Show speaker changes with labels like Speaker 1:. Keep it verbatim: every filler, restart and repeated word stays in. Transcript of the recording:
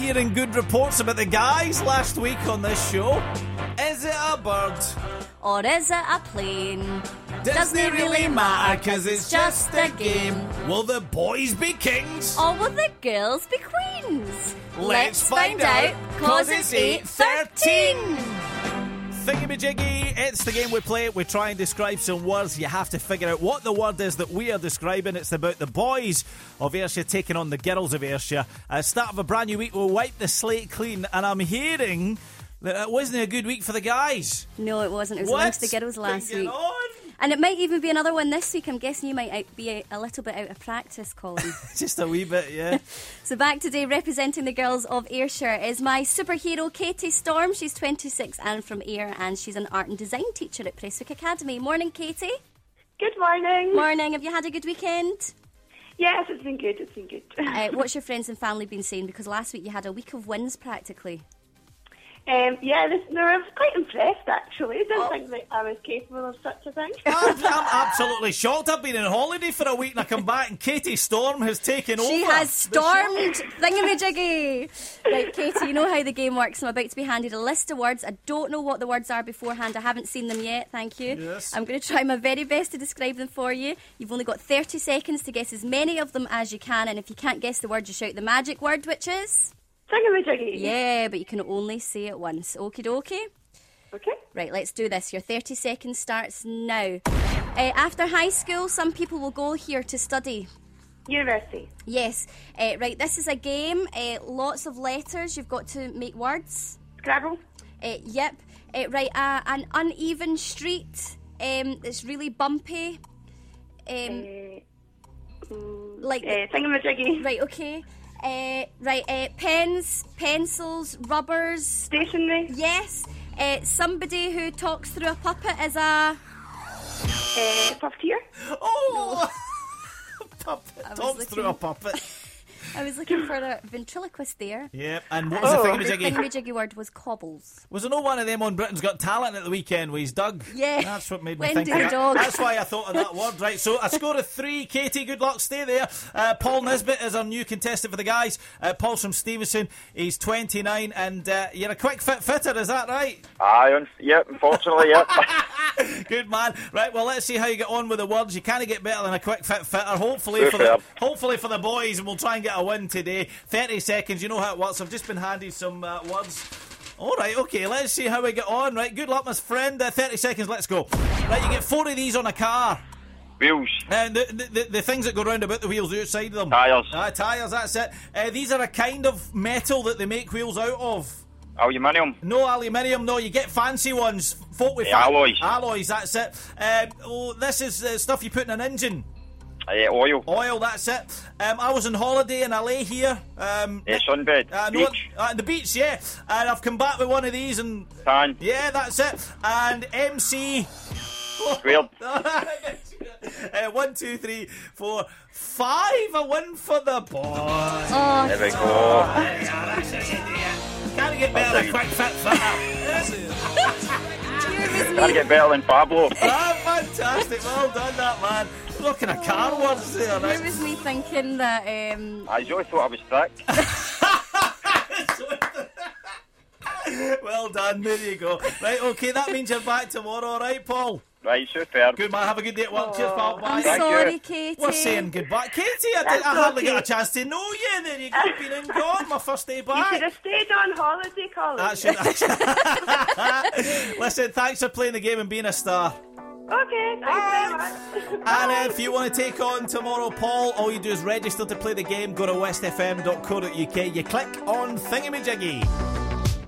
Speaker 1: hearing good reports about the guys last week on this show. Is it a bird?
Speaker 2: Or is it a plane?
Speaker 1: Doesn't it really matter, cause it's just a game. Will the boys be kings?
Speaker 2: Or will the girls be queens?
Speaker 1: Let's find out, cause it's eight thirteen. Thingamajiggy, it's the game we play. We try and describe some words. You have to figure out what the word is that we are describing. It's about the boys of Ayrshire taking on the girls of Ayrshire. At the start of a brand new week, we'll wipe the slate clean. And I'm hearing that it wasn't a good week for the guys.
Speaker 2: No, it wasn't. It was
Speaker 1: What's
Speaker 2: amongst the girls last
Speaker 1: going
Speaker 2: week.
Speaker 1: on?
Speaker 2: And it might even be another one this week. I'm guessing you might out- be a, a little bit out of practice, Colin.
Speaker 1: Just a wee bit, yeah.
Speaker 2: So back today, representing the girls of Ayrshire, is my superhero Katie Storm. She's twenty-six and from Ayr, and she's an art and design teacher at Prestwick Academy. Morning, Katie.
Speaker 3: Good morning.
Speaker 2: Morning. Have you had a good weekend?
Speaker 3: Yes, it's been good, it's been good.
Speaker 2: Uh, what's your friends and family been saying? Because last week you had a week of wins practically.
Speaker 3: Um, yeah, this, no, I was quite impressed actually. I didn't
Speaker 2: Oh.
Speaker 3: think that I was capable of such a thing.
Speaker 1: I'm, I'm absolutely shocked. I've been on holiday for a week and I come back and Katie Storm has taken over.
Speaker 2: She has
Speaker 1: the show.
Speaker 2: stormed thingamajiggy. Right, Katie, you know how the game works. I'm about to be handed a list of words. I don't know what the words are beforehand. I haven't seen them yet, thank you.
Speaker 1: Yes.
Speaker 2: I'm going to try my very best to describe them for you. You've only got thirty seconds to guess as many of them as you can, and if you can't guess the word, you shout the magic word, which is...
Speaker 3: Thingamajiggy.
Speaker 2: Yeah, but you can only say it once. Okie dokie.
Speaker 3: Okay.
Speaker 2: Right, let's do this. Your thirty seconds starts now. Uh, after high school, some people will go here to study.
Speaker 3: University.
Speaker 2: Yes. Uh, right, this is a game. Uh, lots of letters. You've got to make words.
Speaker 3: Scrabble.
Speaker 2: Uh, yep. Uh, right, uh, an uneven street. Um, it's really bumpy. Um,
Speaker 3: Uh, mm,
Speaker 2: like
Speaker 3: uh, Thingamajiggy.
Speaker 2: right, okay. Uh, right, uh, pens, pencils, rubbers.
Speaker 3: Stationery.
Speaker 2: Yes. Uh, somebody who talks through a puppet is a...
Speaker 3: Uh, puppeteer.
Speaker 1: Oh! Puppet.
Speaker 2: I was
Speaker 1: Talks
Speaker 2: looking-
Speaker 1: through a puppet.
Speaker 2: I was looking for a ventriloquist there.
Speaker 1: Yep, and what
Speaker 2: And
Speaker 1: was the
Speaker 3: Oh.
Speaker 2: the
Speaker 1: thingamajiggy?
Speaker 2: thingamajiggy word was cobbles.
Speaker 1: Was there no one of them on Britain's Got Talent at the weekend with his Doug?
Speaker 2: Yeah.
Speaker 1: That's what made me
Speaker 2: Wendy
Speaker 1: think of
Speaker 2: the
Speaker 1: that.
Speaker 2: dog.
Speaker 1: That's why I thought of that word. Right, so a score of three. Katie, good luck. Stay there. Uh, Paul Nisbet is our new contestant for the guys. Uh, Paul's from Stevenson. He's twenty-nine, and uh, you're a quick fit fitter, is that right?
Speaker 4: Aye, un- yep, unfortunately, yep.
Speaker 1: Good man. Right, well, let's see how you get on with the words. You can't get better than a quick fit fitter. Hopefully for the
Speaker 4: Superb.
Speaker 1: hopefully for the boys, and we'll try and get a win today. thirty seconds. You know how it works. I've just been handed some uh, words. All right, okay, let's see how we get on. Right, good luck, my friend. Uh, thirty seconds, let's go. Right, you get four of these on a car.
Speaker 4: Wheels,
Speaker 1: And the, the, the, the things that go round about the wheels outside of them.
Speaker 4: tyres,
Speaker 1: Ah, tyres, that's it. Uh, these are a kind of metal that they make wheels out of.
Speaker 4: aluminium,
Speaker 1: No aluminium, no, you get fancy ones. Folk with
Speaker 4: Yeah, alloys.
Speaker 1: Alloys, that's it. Um, oh, this is uh, stuff you put in an engine.
Speaker 4: uh, oil,
Speaker 1: Oil, that's it. Um, I was on holiday and I lay here. Um,
Speaker 4: uh, sunbed,
Speaker 1: uh, no,
Speaker 4: beach,
Speaker 1: uh, the beach, yeah. And I've come back with one of these and...
Speaker 4: tan,
Speaker 1: Yeah, that's it. And M C...
Speaker 4: squared.
Speaker 1: uh, one, two, three, four, five. A win for the boys.
Speaker 2: Oh,
Speaker 4: There we go.
Speaker 1: Can't get better than quick fit fitter.
Speaker 4: Gotta get better than Pablo.
Speaker 1: Ah, fantastic. Well done, that man. Looking at car words there,
Speaker 2: here
Speaker 1: right?
Speaker 2: was me thinking that... Um,
Speaker 4: I really thought I was thick.
Speaker 1: Well done, there you go. Right, okay, that means you're back tomorrow, all right, Paul?
Speaker 4: Right, superb.
Speaker 1: Good man, have a good day at work. Cheers, pal. Bye.
Speaker 2: I'm
Speaker 4: Thank
Speaker 2: sorry,
Speaker 4: you.
Speaker 2: Katie.
Speaker 1: We're saying goodbye. Katie, I, did, I hardly got a chance to know you. There you go, you've been in gone, my first day
Speaker 3: You
Speaker 1: back.
Speaker 3: should have stayed on holiday, Colin.
Speaker 1: That should, listen, thanks for playing the game and being a star.
Speaker 3: Okay, thanks very much.
Speaker 1: And uh, if you want to take on tomorrow, Paul, all you do is register to play the game. Go to west f m dot co dot u k. You click on Thingamajiggy.